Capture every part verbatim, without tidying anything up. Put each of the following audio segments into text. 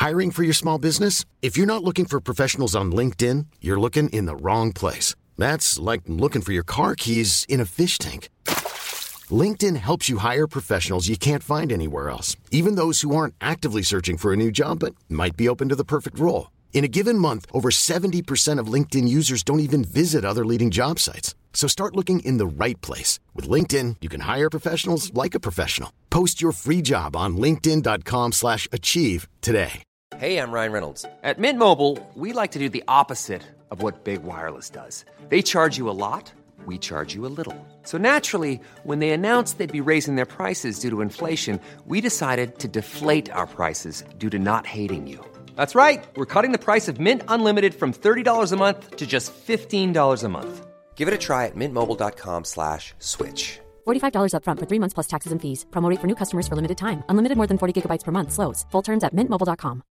Hiring for your small business? If you're not looking for professionals on LinkedIn, you're looking in the wrong place. That's like looking for your car keys in a fish tank. LinkedIn helps you hire professionals you can't find anywhere else, even those who aren't actively searching for a new job but might be open to the perfect role. In a given month, over seventy percent of LinkedIn users don't even visit other leading job sites. So start looking in the right place. With LinkedIn, you can hire professionals like a professional. Post your free job on linkedin.com slash achieve today. Hey, I'm Ryan Reynolds. At Mint Mobile, we like to do the opposite of what Big Wireless does. They charge you a lot, we charge you a little. So naturally, when they announced they'd be raising their prices due to inflation, we decided to deflate our prices due to not hating you. That's right. We're cutting the price of Mint Unlimited from thirty dollars a month to just fifteen dollars a month. Give it a try at mintmobile.com slash switch. forty-five dollars up front for three months plus taxes and fees. Promo rate for new customers for limited time. Unlimited more than forty gigabytes per month. Slows full terms at mint mobile dot com.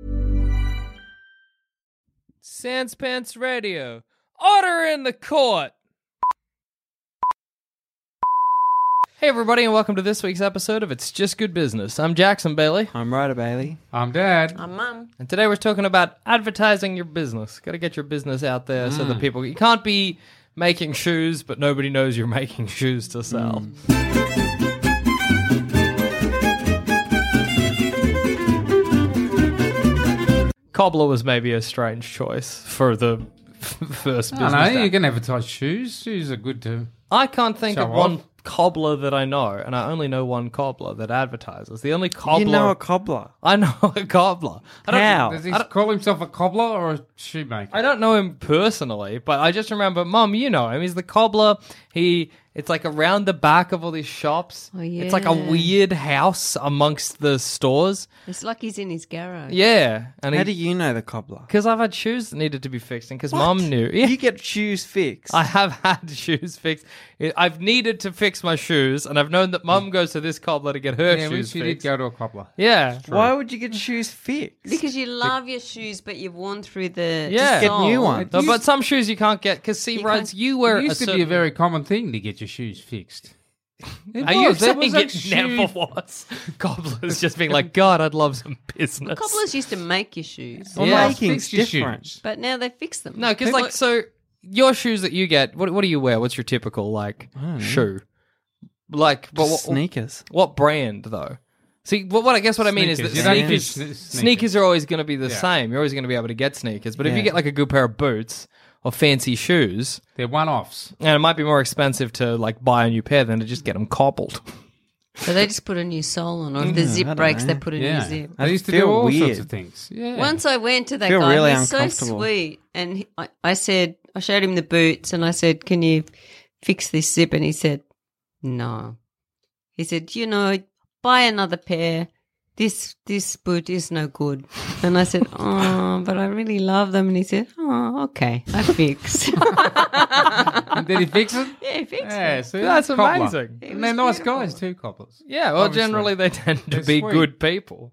Sans Pants Radio. Order in the court. Hey everybody, and welcome to this week's episode of It's Just Good Business. I'm Jackson Bailey. I'm Ryder Bailey. I'm Dad. I'm Mum. And today we're talking about advertising your business. Got to get your business out there mm. so that people... You can't be making shoes, but nobody knows you're making shoes to sell. Mm. Cobbler was maybe a strange choice for the first business. I know, you can advertise shoes. Shoes are good to I can't think of off. one cobbler that I know, and I only know one cobbler that advertises. The only cobbler... You know a cobbler? I know a cobbler. I don't, How? Does he call himself a cobbler or a shoemaker? I don't know him personally, but I just remember, Mum, you know him. He's the cobbler. He... It's like around the back of all these shops. Oh, yeah. It's like a weird house amongst the stores. It's like he's in his garage. Yeah. And How he, do you know the cobbler? Because I've had shoes that needed to be fixed, and because Mum knew. Yeah. You get shoes fixed. I have had shoes fixed. I've needed to fix my shoes, and I've known that Mum goes to this cobbler to get her yeah, shoes she fixed. did go to a cobbler. Yeah. Why would you get shoes fixed? Because you love your shoes, but you've worn through the Yeah. Get new sole. ones. No, but some shoes you can't get, because see, You Rides, can't- you wear It used a to be a certain- very common thing to get your shoes fixed. It Are you was. There saying was it a shoe- never was? Cobblers just being like, God, I'd love some business. Cobblers used to make your shoes, Well, Yeah. making's Fix your different. shoes. but now they fix them. No, because like, so your shoes that you get, what what do you wear? What's your typical like shoe? Like, but what, Sneakers. what brand though? See, what, what I guess what I mean is that Sneakers. You don't sneakers, get sne- sneakers, sneakers. are always going to be the Yeah. same. You're always going to be able to get sneakers. But if you Yeah. get like a good pair of boots or fancy shoes, They're one-offs. and it might be more expensive to like buy a new pair than to just get them cobbled. So they just put a new sole on, or if the I zip don't breaks, know. they put a Yeah. new zip. They used to feel do all weird. sorts of things. Yeah. Once I went to that Feel guy, really he's so uncomfortable. sweet, and he, I, I said, I showed him the boots, and I said, "Can you fix this zip?" And he said, "No." He said, "You know, buy another pair. This this boot is no good." And I said, "Oh, but I really love them." And he said, "Oh, okay, I fixed." And did he fix it? Yeah, he fixed Yeah, it. see, That's cobbler. amazing. It And they're was nice beautiful. guys too, cobblers. Yeah, well, Obviously. generally they tend to They're be sweet. good people.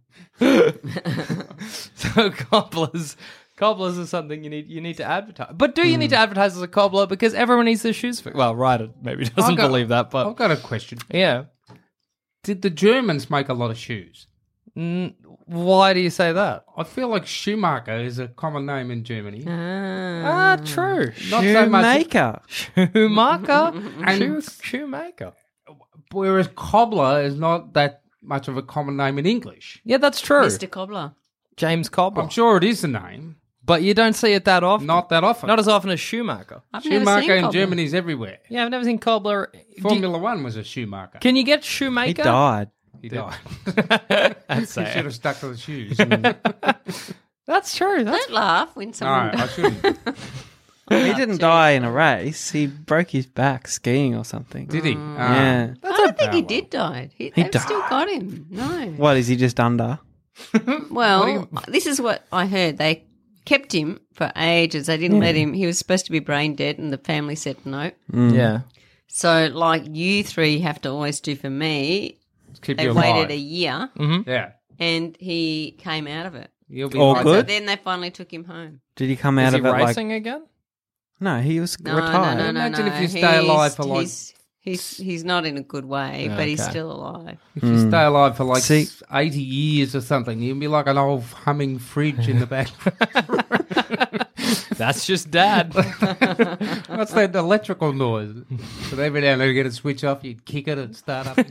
So cobblers, cobblers is something you need. You need to advertise. But do you need to advertise as a cobbler because everyone needs their shoes fixed? Well, Ryder maybe doesn't I've got- believe that, but I've got a question. yeah. Did the Germans make a lot of shoes? Mm, why do you say that? I feel like Schumacher is a common name in Germany. Ah, true. Not so much. Shoemaker. Shoemaker, And- Shoe, shoemaker. Whereas cobbler is not that much of a common name in English. Yeah, that's true. Mister Cobbler. James Cobbler. I'm sure it is a name. But you don't see it that often. Not that often. Not as often as Schumacher. I've never Schumacher seen in Cobbler. Germany is everywhere. Yeah, I've never seen Cobbler. Do you- Formula One was a Schumacher. can you get He Shoemaker? died. He died. That's He sad. should have stuck to the shoes. That's true. That's Don't laugh when no, someone I shouldn't. He didn't die in a race. He broke his back skiing or something. Did he? Mm. Ah. Yeah. I don't think Oh, he well. did die. He, He they've still died. got him. No. What, is he just under? Well, this is what I heard. They kept him for ages. They didn't let him. He was supposed to be brain dead, and the family said no. yeah. So, like you three have to always do for me, Keep they you waited alive. a year, Yeah. and he came out of it. You'll be All alive. So good? then they finally took him home. Did he come Is out he of it racing like... again? No, he was No, retired. no, no, no, Imagine no. if you stay alive for, like, he's, He's he's not in a good way, but he's Okay. still alive. If you stay alive for like See- eighty years or something, you'll be like an old humming fridge in the back. That's just Dad. What's that electrical noise? So every now and then you get a switch off, you'd kick it and start up.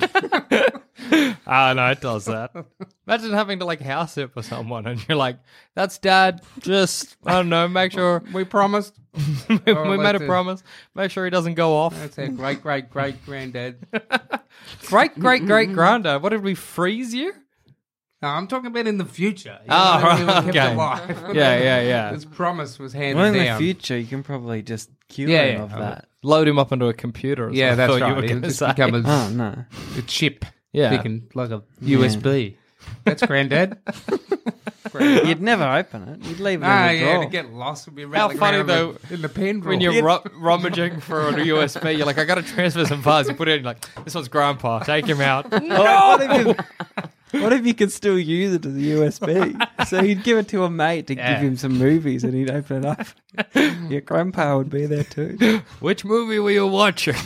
Ah, no, it does that. Imagine having to like house it for someone, and you're like, "That's Dad. Just I don't know. Make sure We promised. we, Oh, we made a that's it. promise. Make sure he doesn't go off." That's our great, great, great granddad. Great, great, great granddad. What did we freeze you? No, I'm talking about in the future. You Oh, know, we were right, kept okay. alive. Yeah, yeah, yeah. This promise was handed Well, in down. the future, you can probably just cure Yeah, him yeah. of that. Load him up into a computer. Is Yeah, what I that's thought right. You were It'll gonna just say. become a, Oh, no. a chip. Yeah. Thick and like a U S B. That's granddad. You'd never open it. You'd leave it Ah, in the yeah, drawer. to get lost would be How rattling funny, around though, in the pen drawer. When you're ru- rummaging for a U S B, you're like, I got to transfer some files. You put it in, you're like, this one's Grandpa. Take him out. Oh, what, if you, what if you could still use it as a U S B? So you'd give it to a mate to Yeah. give him some movies and he'd open it up. Your grandpa would be there too. Which movie were you watching?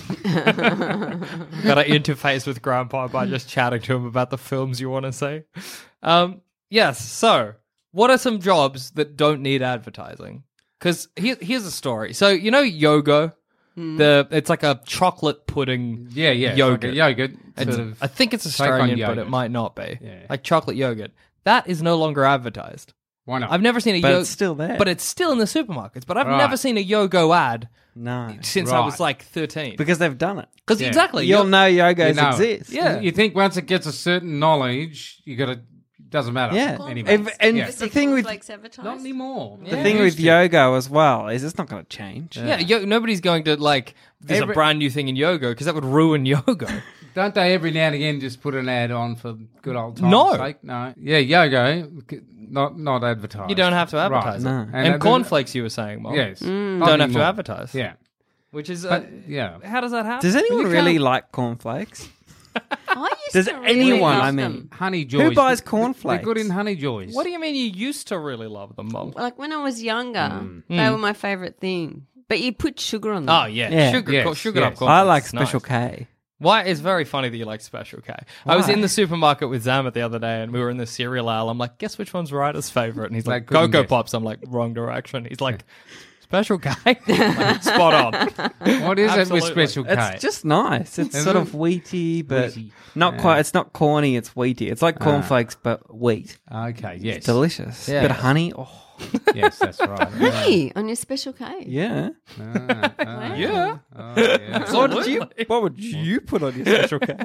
Got to interface with Grandpa by just chatting to him about the films you want to see. Um, yes. So, what are some jobs that don't need advertising? Because here, here's a story. So, you know, Yogo. The it's like a chocolate pudding. yeah, yeah. it's Yogurt. Like a yogurt. It's- Sort of, I think it's take on Australian, but it yogurt. might not be. Yeah. Like chocolate yogurt. That is no longer advertised. why not? I've never seen a But Yogo. it's still there. But it's still in the supermarkets. But I've Right. never seen a Yogo ad No. since I was Right. like thirteen. Because they've done it. Because Yeah. exactly. You'll Yo- know Yogos You know it. exist. Yeah. You think once it gets a certain knowledge, you got to. Doesn't matter. Yeah. Anyway. If- and Yeah. the thing with Cornflakes advertised? Not anymore. the thing with Yogo as well is it's not going to change. Yeah, yo- nobody's going to like. There's Every- a brand new thing in Yogo because that would ruin Yogo. Don't they every now and again just put an ad on for good old times' No. sake? No. Yeah, Yogo, not not advertised. You don't have to advertise Right. No. it. And And, uh, cornflakes, you were saying, Mom. Yes. don't Not have to anymore. advertise. Yeah. Which is, uh, But, yeah. how does that happen? Does anyone you really can't- like cornflakes? I used Does to really anyone, love I mean- them. Honey Joys. Who buys They're cornflakes? good in Honey Joys. What do you mean you used to really love them, Mom? Like when I was younger, Mm. they were my favourite thing. But you put sugar on them. Oh yeah, Yeah. sugar, Yes, co- sugar yes. up cornflakes. I like is Special nice. K. Why? It's very funny that you like Special K. I was Why? in the supermarket with Zamet the other day, and we were in the cereal aisle. I'm like, guess which one's Ryder's favorite? And he's They like, couldn't Cocoa guess. Pops. I'm like, wrong direction. He's like, Special K. Like, spot on. What is it Absolutely. with Special K? It's just nice. It's Is sort it? of wheaty, but Wheaty. not Yeah. quite. It's not corny. It's wheaty. It's like cornflakes, but wheat. Okay, yes. Delicious. Yeah. Bit of honey. Oh, Yes, that's right. Yeah. Hey, on your special K. yeah. Ah, ah, Yeah. oh, yeah. What did you? What would you put on your Special K?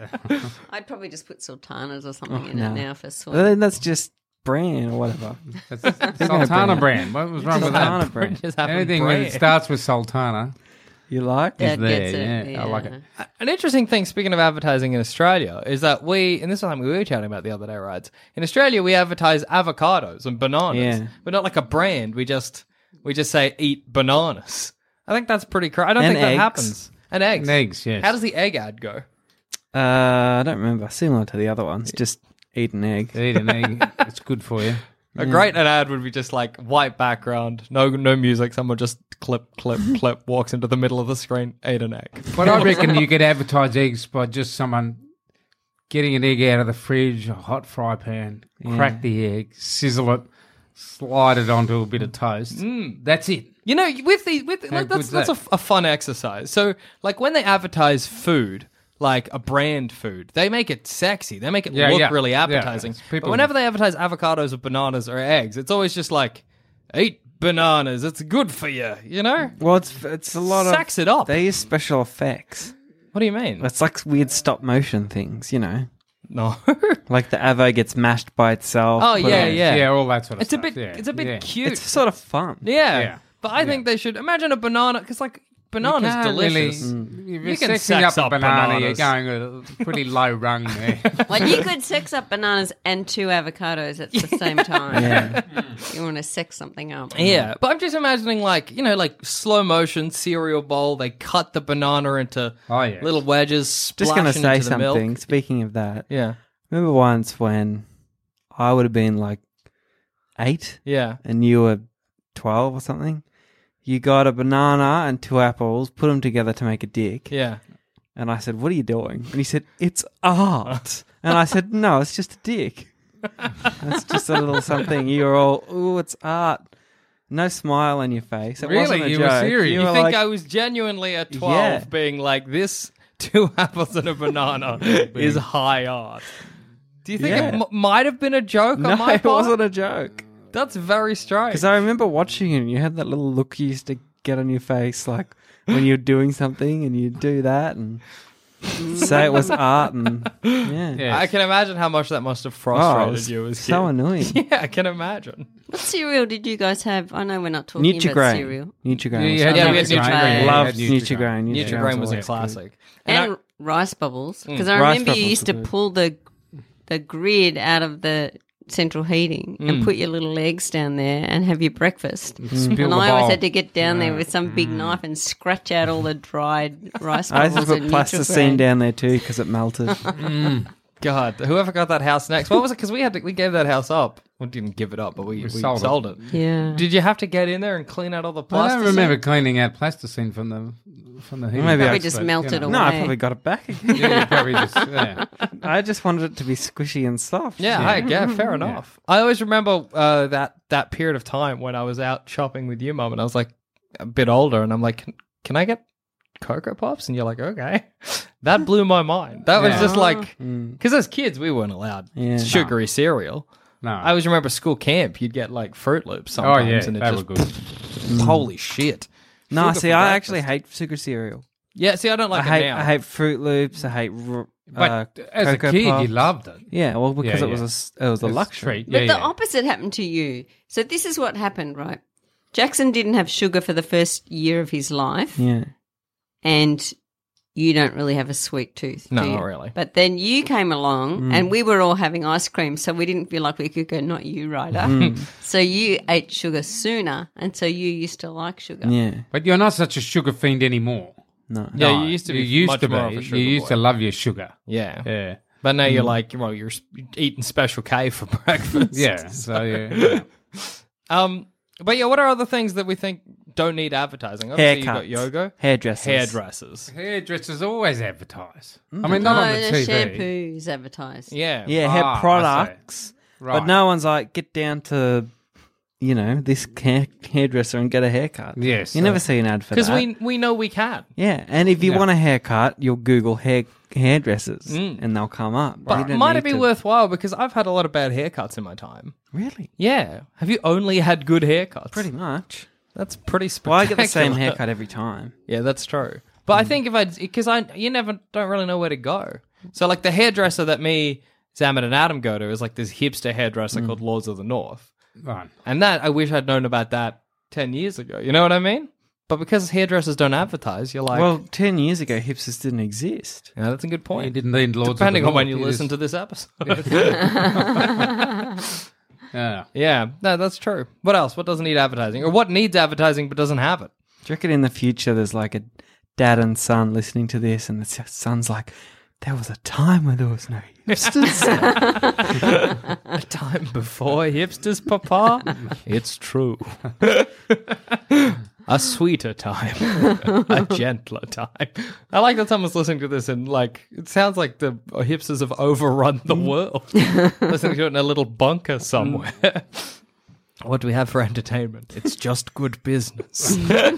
I'd probably just put sultanas or something Oh, in no. it now for sweet. Well, then that's just bran or whatever. That's gonna Sultana bring it. brand. What was wrong with Sultana that? brand. Just having Anything bread. that starts with Sultana. You like? That there, gets it. yeah. I like it. An interesting thing, speaking of advertising in Australia, is that we, and this is something we were chatting about the other day, right? In Australia, we advertise avocados and bananas, Yeah. but not like a brand. We just we just say eat bananas. I think that's pretty crazy. I don't And think that eggs. happens. And eggs. And eggs, yes. How does the egg ad go? Uh, I don't remember. Similar to the other ones. Just eat an egg. Eat an egg. It's good for you. A great ad would be just like white background, no no music. Someone just clip, clip, clip, walks into the middle of the screen, ate an egg. But I reckon you could advertise eggs by just someone getting an egg out of the fridge, a hot fry pan, crack the egg, sizzle it, slide it onto a bit of toast. That's it. You know, with the with How like, that's good's that's a, that? a fun exercise. So, like when they advertise food, like a brand food, they make it sexy. They make it Yeah, look yeah. really Yeah, appetizing. it's people- But whenever they advertise avocados or bananas or eggs, it's always just like eat bananas. It's good for you. You know, Well, it's it's a lot of. Sex it up. They use special effects. What do you mean? It's like weird stop motion things, you know. No. Like the avo gets mashed by itself. Oh, put yeah, on- yeah. Yeah, all that sort of it's a stuff. bit. yeah. It's a bit yeah. cute. It's sort of fun. yeah. Yeah. But I think they should imagine a banana because like banana's You can't delicious. Really, if you're You can sexing sex up up a banana, bananas. you're going a pretty low rung there. Well, you could sex up bananas and two avocados at the same time. Yeah. You want to sex something up. Yeah, but I'm just imagining like, you know, like slow motion cereal bowl. They cut the banana into Oh, yeah. little wedges, splashing Just going to say into the something. milk. Speaking of that, Yeah, remember once when I would have been like eight yeah. and you were twelve or something? You got a banana and two apples, put them together to make a dick. Yeah. And I said, what are you doing? And he said, it's art. And I said, no, it's just a dick. It's just a little something. You're all, ooh, it's art. No smile on your face. It Really? wasn't a You were joke. serious? You were think like, I was genuinely at twelve Yeah. being like, this two apples and a banana is high art? Do you think Yeah. it m- might have been a joke no, on my it part? wasn't a joke. That's very strange. Because I remember watching it and you had that little look you used to get on your face, like when you're doing something and you do that and say it was art. And yeah. Yeah. I can imagine how much that must have Oh, it frustrated was you as so kid. annoying. Yeah, I can imagine. What cereal did you guys have? I know we're not talking about Nutrigrain. cereal. Nutrigrain. Yeah, was you had Yeah, we Nutrigrain. had Nutrigrain. Yeah, you Loved had Nutrigrain. Nutrigrain Nutrigrain was a always good. classic. And And I- rice bubbles. Because I Rice remember you bubbles used to were good. pull the the grid out of the central heating and Mm. put your little legs down there and have your breakfast. Spill And the I always bowl. had to get down there with some big knife and scratch out all the dried rice I used bubbles to put and plasticine Nutrigrain. down there too because it melted. God, whoever got that house next? What was it? Because we had to, we gave that house up. We didn't give it up, but we, we, sold sold, it. it. Yeah. Did you have to get in there and clean out all the I plastic? don't remember cleaning out plasticine from the from the heating. Maybe I- Probably box, just but, melted you know. No, I away. probably got it back again. Yeah, you probably just yeah. I just wanted it to be squishy and soft. Yeah, hey, yeah, fair enough. I always remember uh, that that period of time when I was out shopping with you, Mum, and I was like a bit older, and I'm like, can, can I get Cocoa Pops? And you're like, okay. That blew my mind. That was Yeah. just like, Mm. because as kids, we weren't allowed Yeah. sugary cereal. No. I always remember school camp, you'd get like Fruit Loops oh sometimes, yeah, and it they just, were good. holy shit. No, Sugar see, for I breakfast. actually hate sugar cereal. Yeah, see, I don't like I it hate, now. I hate Fruit Loops. I hate. r- But uh, as a Cocoa kid, Puffs. you loved it. Yeah, well, because Yeah, it was yeah. a s- it was a It's luxury. treat. But Yeah, the yeah. opposite happened to you. So this is what happened, right? Jackson didn't have sugar for the first year of his life, Yeah, and you don't really have a sweet tooth. No, do you? not really. But then you came along, Mm. and we were all having ice cream, so we didn't feel like we could go, not you, Ryder. Mm. So you ate sugar sooner, and so you used to like sugar. yeah. But you're not such a sugar fiend anymore. No, Yeah, No, you used to be you used much to more be. of a sugar You used boy. to love your sugar. Yeah. Yeah. But now you're like, well, you're s- eating Special K for breakfast. Yeah. So yeah. yeah. Um, but yeah, what are other things that we think don't need advertising? Obviously, you got Haircuts, yoga, hairdressers, hairdressers. Hairdressers always advertise. Mm. I mean, No, not on the the T V. shampoos advertised. Yeah. Yeah, hair Ah, I products. Right. But no one's like, get down to, you know, this hair- hairdresser and get a haircut. Yes, you uh, never see an ad for that. Because we we know we can. Yeah, and if you Yeah. want a haircut, you'll Google hair hairdressers, Mm. and they'll come up. You But don't might need it be to- worthwhile? Because I've had a lot of bad haircuts in my time. Really? Yeah. Have you only had good haircuts? Pretty much. That's pretty spectacular. Well, I get the same haircut every time. Yeah, that's true. But I think if I, because I, you never don't really know where to go. So like the hairdresser that me, Zamet, and Adam go to is like this hipster hairdresser called Lords of the North, Right. and that I wish I'd known about that ten years ago. You know what I mean? But because hairdressers don't advertise, you're like, well, ten years ago, hipsters didn't exist. yeah, that's a good You point. didn't need Lords Depending of the on when North, you listen to just- this episode. Yeah. Yeah, no, that's true. What else? What doesn't need advertising, or what needs advertising but doesn't have it? Do you reckon in the future there's like a dad and son listening to this, and the son's like, there was a time when there was no hipsters. A time before hipsters, Papa? It's true. A sweeter time. A gentler time. I like that someone's listening to this and, like, it sounds like the hipsters have overrun the world. Listening to it in a little bunker somewhere. What do we have for entertainment? It's just good business.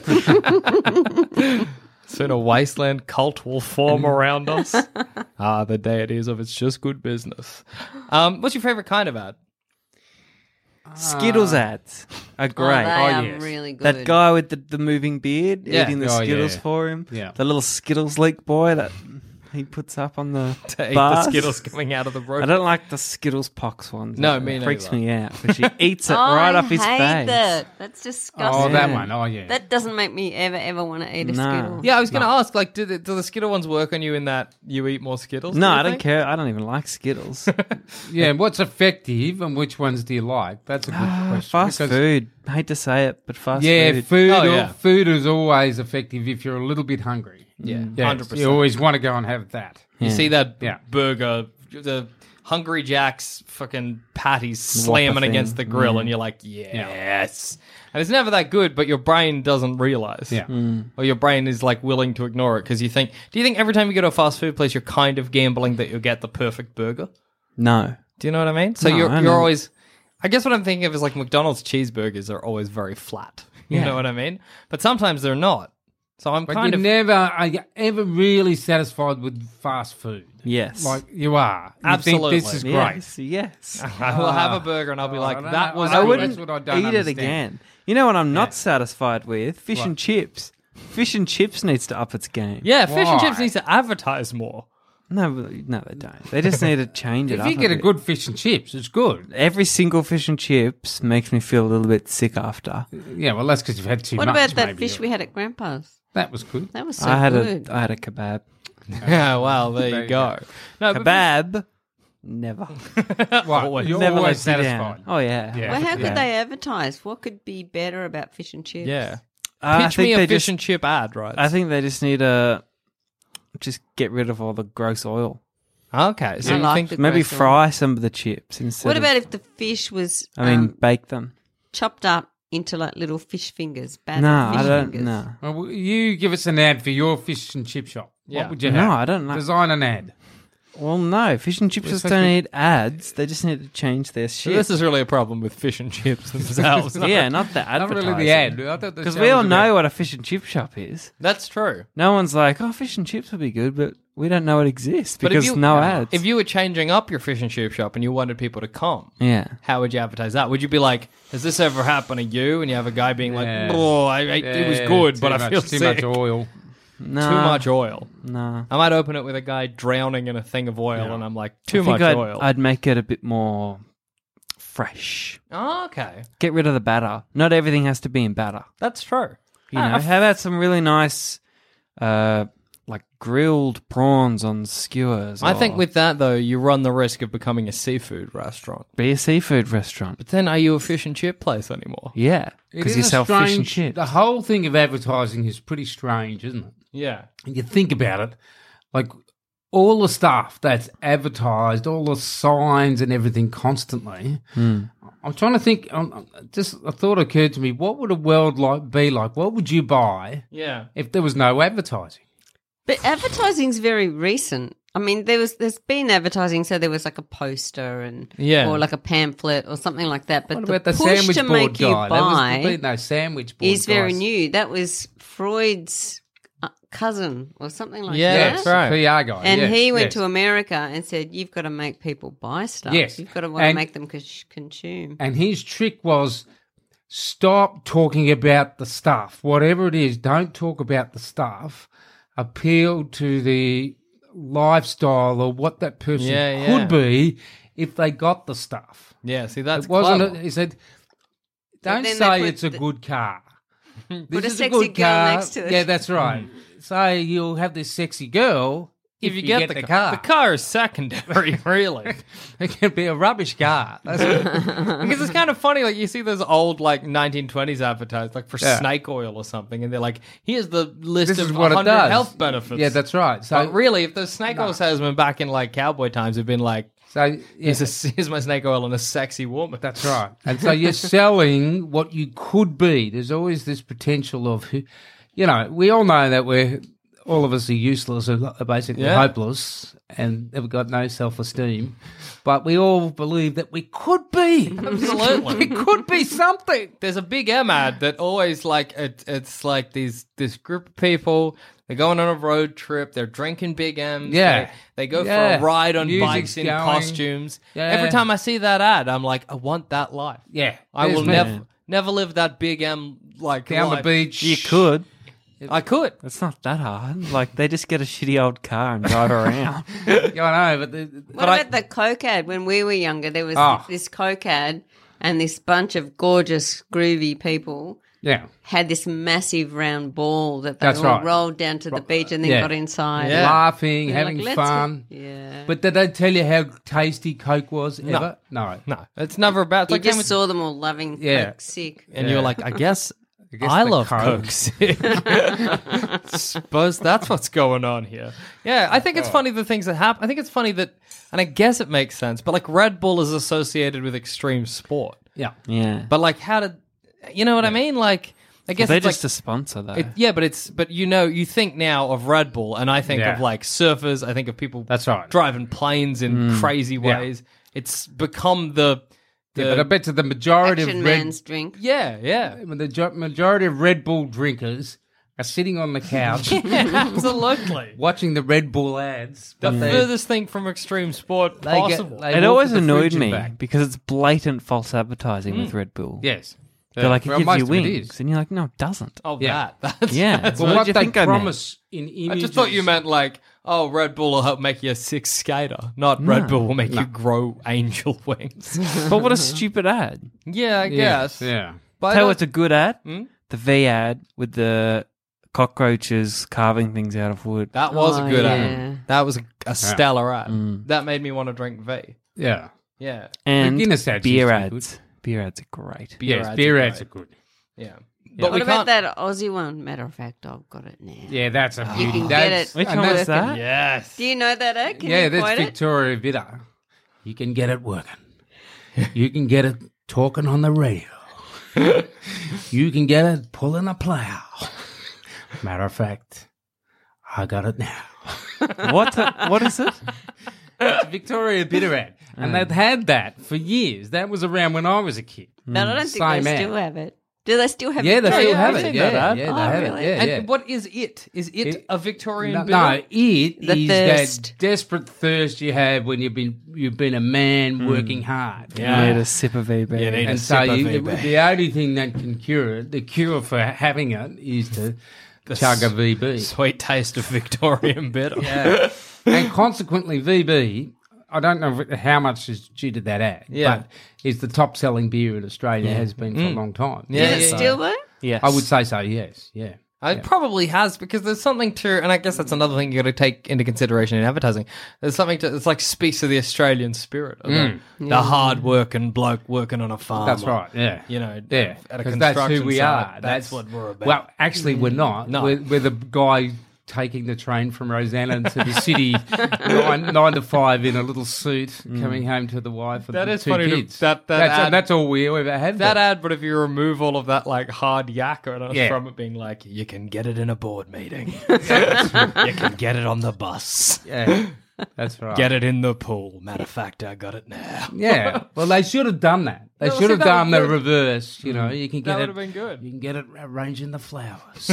Soon a wasteland cult will form around us. Ah, the deities of it's just good business. Um, what's your favorite kind of ad? Skittles ads are Oh, great. they Oh, are yes. really good. That guy with the, the moving beard Yeah. eating the Oh, Skittles yeah. for him. Yeah. The little Skittles leak boy that he puts up on the To eat bars. the Skittles coming out of the road. I don't like the Skittles pox ones. No, It me freaks neither. me out because she eats it Oh, right I off his hate face. that. That's disgusting. Oh, that Yeah. one. Oh, yeah. That doesn't make me ever, ever want to eat a No. Skittle. Yeah, I was going to ask, like, do the, do the Skittle ones work on you in that you eat more Skittles? No, do you I don't think? care. I don't even like Skittles. Yeah, what's effective and which ones do you like? That's a good question. fast because- food. I hate to say it, but fast Yeah, food. food. Oh, al- yeah. Food is always effective if you're a little bit hungry. Yeah, Yes, one hundred percent. you always want to go and have that. You Yeah. see that Yeah. burger, the Hungry Jack's fucking patties slamming thing, against the grill, yeah. and you're like, yes. And it's never that good, but your brain doesn't realize. Yeah. Or your brain is like willing to ignore it because you think, do you think every time you go to a fast food place, you're kind of gambling that you'll get the perfect burger? No. Do you know what I mean? So No, you're I you're know. always, I guess what I'm thinking of is like McDonald's cheeseburgers are always very flat. You Yeah. know what I mean? But sometimes they're not. So I'm But kind you of never are you ever really satisfied with fast food. Yes. Like you are. You Absolutely. think this is great. Yes. Yes. I will have a burger and I'll be Oh, like, I don't that know. was I I good. wouldn't That's what I don't eat it understand. again. You know what I'm not Yeah. satisfied with? Fish What? and chips. Fish and chips needs to up its game. Yeah, fish and chips Why? needs to advertise more. No, no, they don't. They just need to change it If up. you get a bit. good fish and chips, it's good. Every single fish and chips makes me feel a little bit sick after. Yeah, well, that's because you've had too What much. about that maybe. fish we had at Grandpa's? That was good. That was so I had good. a I had a kebab. Yeah, well, there, There you you go. No, but Kebab? Never. What? Always. You're Never always lets me down. satisfied. Oh yeah. Yeah. well, how Yeah. could they advertise? What could be better about fish and chips? yeah. Uh, I Pitch think me a they fish just, and chip ad, right? I think they just need to just get rid of all the gross oil. Okay, so I you like think the Maybe gross oil. fry some of the chips instead. What of- about if the fish was I mean, um, bake them. chopped up into like little fish fingers? Battered No, fish I don't. fingers? No, Well, you give us an ad for your fish and chip shop. Yeah. What would you No, have? I don't like- Design an ad. well, no. Fish and chips Well, just it's don't like- need ads. They just need to change their So shit. this is really a problem with fish and chips themselves. yeah, not the Not advertising. really the ad. I thought the Because show we all was know about- what a fish and chip shop is. That's true. No one's like, oh, fish and chips would be good, but we don't know it exists But if because you- no ads. If you were changing up your fish and chip shop and you wanted people to come, yeah. how would you advertise that? Would you be like, has this ever happened to you? And you have a guy being like, Yeah. oh, I, I, it was Yeah, good, too but I much- feel too sick. much oil. No. Too much oil. No. I might open it with a guy drowning in a thing of oil, and I'm like, too I think much I'd, oil. I'd make it a bit more fresh. Oh, okay, Get rid of the batter. Not everything has to be in batter. that's true. You Ah, know, I- how about some really nice, uh, like grilled prawns on skewers? I think or with that though, you run the risk of becoming a seafood restaurant. be a seafood restaurant. But then, are you a fish and chip place anymore? Yeah, It because is you a sell fish and strange- chips. The whole thing of advertising is pretty strange, isn't it? Yeah. And you think about it, like all the stuff that's advertised, all the signs and everything constantly. Hmm. I'm trying to think. Um, just a thought occurred to me: what would a world like be like? What would you buy Yeah. if there was no advertising? But advertising's very recent. I mean, there was there's been advertising, so there was like a poster and Yeah. or like a pamphlet or something like that. But What the about the push sandwich to board make you guy? There was buy complete no sandwich board is very guys. new. That was Freud's uh, cousin or something like Yeah, that. that's right. P R guy, And yes, he went yes. to America and said, "You've got to make people buy stuff. Yes. You've got to want to And- make them cons- consume." And his trick was stop talking about the stuff. Whatever it is, don't talk about the stuff. Appeal to the lifestyle or what that person Yeah, could yeah. be if they got the stuff. Yeah. See, that's it wasn't. clever. A, he said, "Don't then they say put it's a the- good car. This a is sexy a good girl car. next to it. Yeah, that's right. Say you'll have this sexy girl if you, get, the, the car. car. the car is secondary, really. It can be a rubbish car. That's Because it's kind of funny, like you see those old like nineteen twenties advertised, like for Yeah. snake oil or something, and they're like, "Here's the list This of is what it one hundred does. health benefits." Yeah, that's right. So But really, if those snake oil salesmen back in like cowboy times had been like, So yeah, here's, a, "Here's my snake oil and a sexy woman," that's right. And so you're selling what you could be. There's always this potential of, who- you know, we all know that we're all of us are useless, are are basically Yeah. hopeless, and have got no self-esteem. But we all believe that we could be. Absolutely. we could be something. There's a big M ad that always like it, it's like these this group of people. They're going on a road trip. They're drinking Big M's. Yeah. They, they go Yeah. for a ride on Music's bikes in going. costumes. Yeah. Every time I see that ad, I'm like, I want that life. Yeah, I there's will me. never never live that Big M like Down life. the beach. You could. I could. It's not that hard. Like they just get a shitty old car and drive around. Yeah, I know, but, the, What but about the Coke ad? When we were younger, there was Oh. this Coke ad, and this bunch of gorgeous, groovy people yeah, had this massive round ball that they That's all right. rolled down to the beach and then Yeah. got inside. Yeah. laughing, They're having like, "Let's fun. go." Yeah. But did they tell you how tasty Coke was ever? No. No, it's never about. It's you like Game just of- saw them all loving Yeah. Coke sick. and you're like, I guess guess I the love Coke. Coke Sick. Suppose that's what's going on here. Yeah, I think it's funny the things that happen. I think it's funny that, and I guess it makes sense, but like Red Bull is associated with extreme sport. Yeah. Yeah. But like, how did, you know what I mean? Like, I guess They're it's just like, a sponsor, though. it, yeah, but it's, but you know, you think now of Red Bull, and I think Yeah. of like surfers, I think of people That's right. driving planes in crazy Yeah. ways. It's become the, the Yeah, but I bet to the majority Action of Red man's drink. yeah, yeah. when the jo- majority of Red Bull drinkers are sitting on the couch Absolutely. watching the Red Bull ads. The but they- furthest thing from extreme sport they get- possible. they It walk always to the annoyed fridge and me back. because it's blatant false advertising with Red Bull. Yes. They're like, it Well, gives most you of it wings. is. And you're like, no, it doesn't. oh, Yeah. that. That's, Yeah. that's Well, What what did you they think I meant? promise in images. I just thought you meant like, oh, Red Bull will help make you a six skater, not No. Red Bull will make you grow angel wings. But what a stupid ad. yeah, I Yes, guess. Yeah. But I Tell you don't- what's a good ad? Hmm? The V ad with the cockroaches carving things out of wood. that was Oh, a good yeah. ad. That was a, a stellar ad. That made me want to drink V. Yeah. Yeah. And Guinness ads beer used to be ads. Beer ads are great. Beer yes, ads beer are ads are great. good. Yeah. But What we about can't... that Aussie one? Matter of fact, I've got it now. Yeah, that's a beauty. You can That's- get it. Which and one was that's- that? Yes. Do you know that, eh? Can Yeah, you that's quote it? Victoria Bitter. You can get it working. You can get it talking on the radio. You can get it pulling a plow. Matter of fact, I got it now. What? the- what is it? It's a Victoria Bitter ad. And they've had that for years. That was around when I was a kid. But I don't think Same they ad. still have it. Do they still have Yeah, it? they Yeah, still yeah, have I've it. seen Yeah, that ad. yeah, they Oh, have really? it. Yeah, And yeah. what is it? Is it, It- a Victorian No, bitter? no, it The is thirst. that desperate thirst you have when you've been you've been a man working hard. Yeah. You need a sip of V B. You need a And so sip of you, V B. the only thing that can cure it, the cure for having it, is to chug a V B. Sweet taste of Victorian bitter. Yeah. And consequently, V B, I don't know how much is due to that ad, Yeah. but is the top selling beer in Australia, has been for a long time. Yeah, Is yeah, it yeah. still there? Yes. I would say so, yes. Yeah. It probably has because there's something to, and I guess that's another thing you got to take into consideration in advertising. There's something to, it's like speaks to the Australian spirit of the, the hard working bloke working on a farm. That's or, right, yeah. You know, Yeah, at a 'cause that's construction who we site. are. That's, what we're about. Well, actually, we're not. No. We're, we're the guy taking the train from Rosanna to the city, nine, nine to five in a little suit, coming home to the wife and That the is two funny to- kids. that- that that's, ad- that's all we ever had. that there. ad, but if you remove all of that like hard yakka Yeah. from it being like, you can get it in a board meeting. You can get it on the bus. Yeah, that's right. Get it in the pool. Matter of fact, I got it now. Yeah. Well, they should have done that. They Yeah, well, should see, have that done would the be- reverse. You know, you can get That it. would have been good. You can get it arranging the flowers.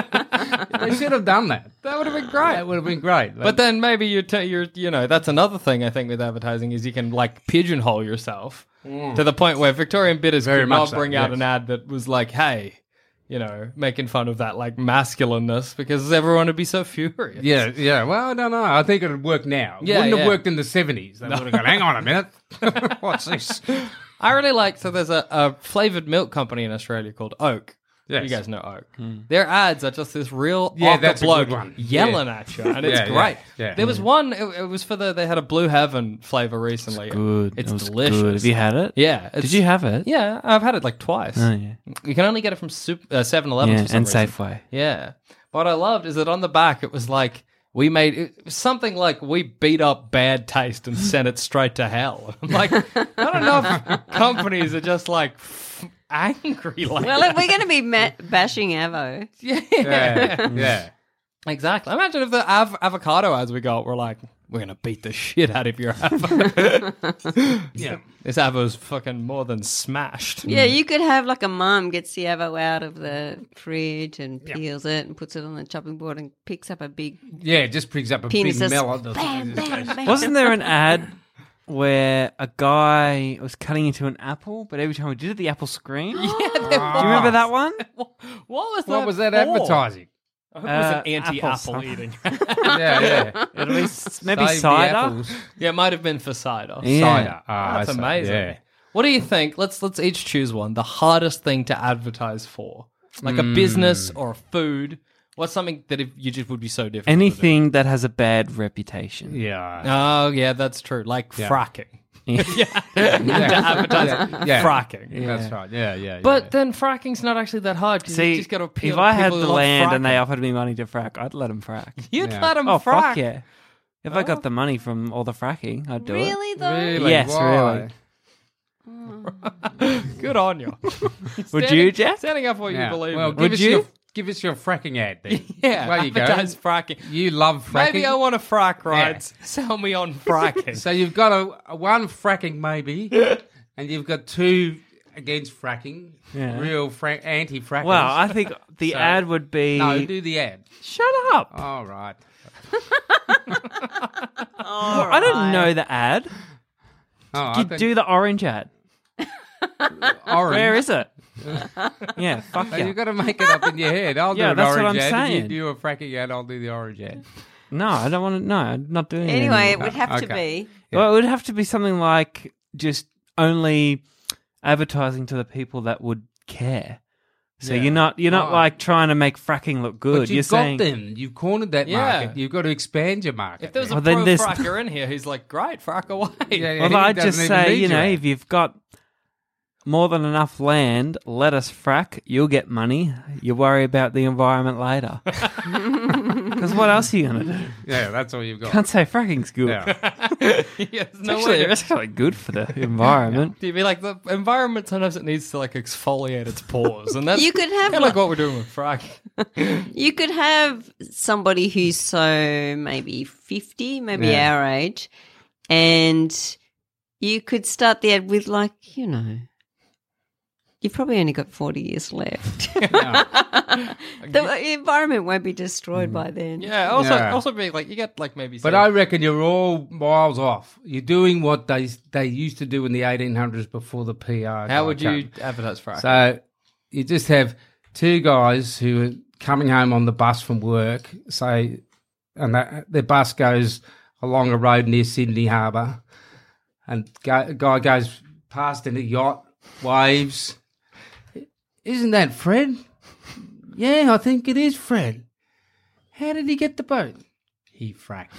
They should have done that. That would have been great. That would have been great. But then maybe you t- you're you know that's another thing I think with advertising is you can like pigeonhole yourself to the point where Victorian Bitters Very could much not so, bring out yes. an ad that was like, hey, you know, making fun of that like masculineness because everyone would be so furious. Yeah, yeah. Well, I don't know. I think it would work now. It Yeah, wouldn't yeah. have worked in the seventies. They would have gone, hang on a minute. What's this? I really like so there's a, a flavored milk company in Australia called Oak. Yes. You guys know Oak. Their ads are just this real Yeah, ochre that's a bloke good one. yelling Yeah. at you, and it's Yeah, yeah, great. yeah. There was one. It, it was for the. They had a Blue Heaven flavor recently. Good. It's it was delicious. Good. Have you had it? Yeah. It's, Did you have it? Yeah, I've had it like twice. Oh, yeah. You can only get it from Sup- uh, seven eleven Yeah, for some and reason. Safeway. Yeah. What I loved is that on the back it was like we made it was something like we beat up bad taste and sent it straight to hell. I'm like, not enough companies are just like f- angry like Well, that. if we're going to be ma- bashing Avo, Yeah. Yeah, yeah. Exactly. Imagine if the av- avocado ads we got were like, we're going to beat the shit out of your avo. Yeah. This avo's fucking more than smashed. yeah, you could have like a mum gets the Avo out of the fridge and peels it and puts it on the chopping board and picks up a big Yeah, it just brings up a penis. big Just melon. bam, bam, bam. Wasn't there an ad where a guy was cutting into an apple, but every time he did it, the apple screamed? Yeah, there Do you remember that one? What was that? What was that for? advertising? I hope it was Uh, an anti-apple apple eating. Yeah, yeah. It'll be s- maybe Save the cider. apples. Yeah, it might have been for cider. Yeah. Cider. Ah, That's I see. amazing. Yeah. What do you think? Let's let's each choose one. The hardest thing to advertise for, like a business or a food. What's something that if you just would be so difficult? Anything that has a bad reputation. Yeah. To do? Oh yeah, that's true. Like Yeah. fracking. Yeah. yeah. to advertise Yeah, yeah. fracking. That's right. Yeah, yeah. But yeah. then fracking's not actually that hard because you See, just got to appeal if to I had people the who love land and they fracking. offered me money to frack, I'd let them frack. You'd Yeah. let them Oh, frack. fuck yeah. If I got the money from all the fracking, I'd do it. Really though? Really? Yes, Why? really. Good on you. Would Standing- you, Jack? Standing up for what Yeah. you believe Well, in. give Would us you? Your, give us your fracking ad then. Yeah, There you go. advertise fracking. You love fracking. Maybe I want a frack rides. Sell me on fracking. So you've got a, a one fracking maybe, and you've got two against fracking. Yeah. Real fra- anti-frackers. Well, I think the So- ad would be... No, do the ad. Shut up. All right. Well, I don't know the ad. Oh, I You think do the orange ad. orange. Where is it? Yeah, fuck Oh, yeah. You've got to make it up in your head. I'll Yeah, do an that's what orange I'm ad. saying. You do a fracking ad, I'll do the orange ad. No, I don't want to. No, I'm not doing it Anyway, it anymore. would have to Okay. be. Well, it would have to be something like just only advertising to the people that would care. So Yeah. you're not you're not Oh. like trying to make fracking look good. But You're you've got saying them. You've cornered that Yeah. market. You've got to expand your market. If there was a Well, then pro there's- fracker in here, he's like, great, frack away. Yeah, yeah, well, he I'd doesn't just even say, need you know, your ad. if you've got more than enough land, let us frack. You'll get money. You worry about the environment later. Because what else are you going to do? Yeah, that's all you've got. Can't say fracking's good. Yeah. yeah, there's It's no actually, way to- it's actually good for the environment. You'd be like, the environment sometimes it needs to like exfoliate its pores. And that's You could have kind of like what we're doing with fracking. You could have somebody who's so maybe fifty, maybe Yeah. our age, and you could start the ad with like, you know, you've probably only got forty years left. The environment won't be destroyed by then. Yeah, also, Yeah. also be like, you get like maybe. But say- I reckon you're all miles off. You're doing what they they used to do in the eighteen hundreds before the P R. how guy would came. you advertise fracking? So you just have two guys who are coming home on the bus from work, say, and that, their bus goes along a road near Sydney Harbour, and go, a guy goes past in a yacht, waves. Isn't that Fred? Yeah, I think it is Fred. How did he get the boat? He fracked.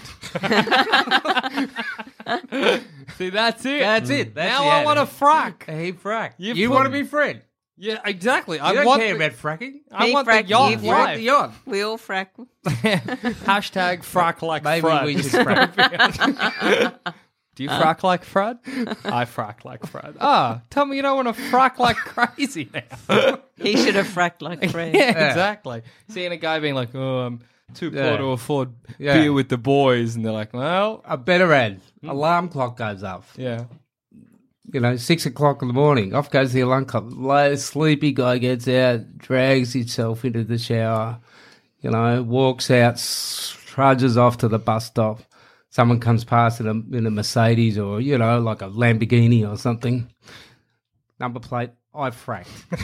See, that's it. That's it. That's now the I ad. want to frack. He fracked. You You, put- want to be Fred? Yeah, exactly. You I don't want care the, about fracking. I He want frack, the yacht you You want life. the yacht. We all frack. Hashtag frack like Maybe Fred. we should frack. Do you frack like Fred? I frack like Fred. Ah, tell me you don't want to frack like crazy now. He should have fracked like Fred. Yeah, exactly. Seeing a guy being like, oh, I'm too poor Yeah. to afford Yeah. beer with the boys. And they're like, well, A better ad. Alarm clock goes off. yeah. You know, six o'clock in the morning. Off goes the alarm clock. Low, sleepy guy gets out, drags himself into the shower. You know, walks out, s- trudges off to the bus stop. Someone comes past in a, in a Mercedes or, you know, like a Lamborghini or something. Number plate, I fracked.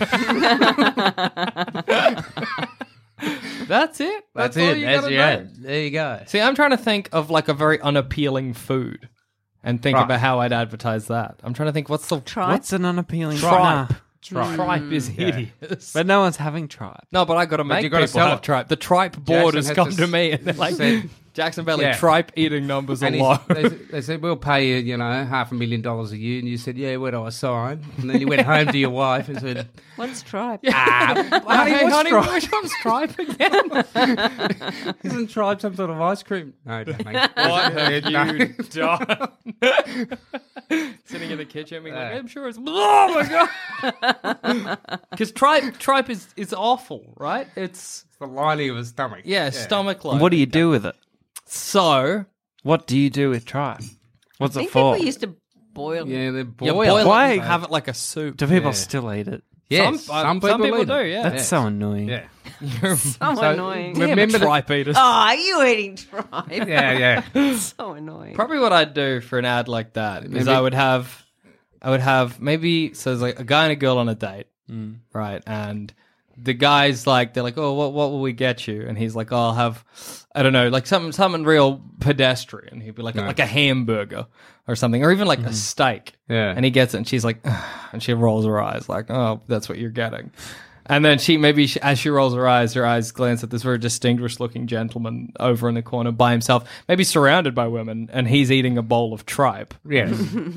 That's it. That's, all it. you That's gotta your know. ad. There you go. See, I'm trying to think of like a very unappealing food and think Right. about how I'd advertise that. I'm trying to think what's the Tripe. What's an unappealing tripe? Nah. Tripe, tripe is hideous. But no one's having tripe. No, but I got to make you gotta people sell have it. tripe. The tripe board Jackson has had come to to s- me and they're like, said- Jackson Valley Yeah. tripe eating numbers are And low. he's- they, they said, we'll pay you, you know, half a million dollars a year. And you said, yeah, where do I sign? And then you went home to your wife and said, What's tripe? ah, honey, Hey, what's honey, tripe? which one's tripe again? Isn't tripe some sort of ice cream? No, don't make What have No. you done? Sitting in the kitchen, being like, Yeah. I'm sure it's. Oh my god! Because tripe, tripe is is awful, right? It's the lining of his stomach. yeah, stomach like. What do you do with it? So What do you do with tripe? What's I it think for? people used to boil Yeah, they you boil. boil it, Why? and have it like a soup. Do people Yeah. still eat it? Yes, some, uh, some people, some people eat do. it. Yeah, That's Yes. so annoying. Yeah. So, So, annoying. Damn Remember it, tripe eaters. Oh, are you eating tripe? Yeah, yeah. So annoying. Probably what I'd do for an ad like that is Maybe- I would have, I would have maybe so it's like a guy and a girl on a date, right? And the guy's like, they're like, oh, what what will we get you? And he's like, oh, I'll have, I don't know, like something something real pedestrian. He'd be like Yeah. like a hamburger or something, or even like a steak. Yeah. And he gets it, and she's like, and she rolls her eyes like, oh, that's what you're getting. And then she maybe she, as she rolls her eyes, her eyes glance at this very distinguished-looking gentleman over in the corner by himself, maybe surrounded by women, and he's eating a bowl of tripe. Yes.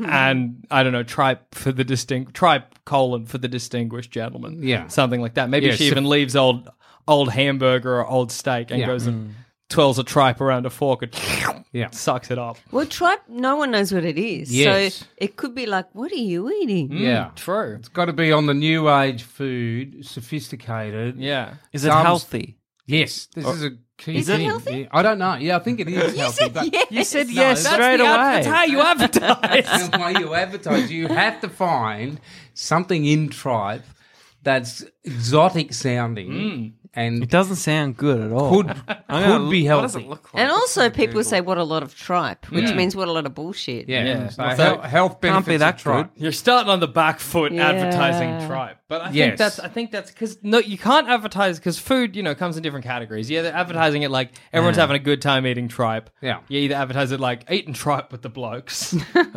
And I don't know, tripe for the distinct tripe colon for the distinguished gentleman. Yeah. Something like that. Maybe Yeah, she so- even leaves old old hamburger or old steak and Yeah. goes and twirls a tripe around a fork and Yeah. sucks it up. Well, tripe, no one knows what it is. Yes. So it could be like, what are you eating? Yeah. True. It's got to be on the new age food, sophisticated. Yeah. Is it Some- healthy? Yes, this is a key Is it thing. healthy? Yeah, I don't know. Yeah, I think it is healthy. But You said No, yes that's straight the ad- away. That's how you advertise. the way you advertise, you have to find something in tripe that's exotic sounding and It doesn't sound good at all. could I'm gonna could be look- what does healthy. it look like? And also, people say what a lot of tripe, which Yeah. means what a lot of bullshit. Yeah, Yeah. So So- health, health benefits Can't be that of tripe. good. You're starting on the back foot Yeah. advertising tripe, but I think Yes. that's I think that's because no, you can't advertise because food, you know, comes in different categories. You're either advertising it like everyone's having a good time eating tripe. Yeah. You either advertise it like eating tripe with the blokes,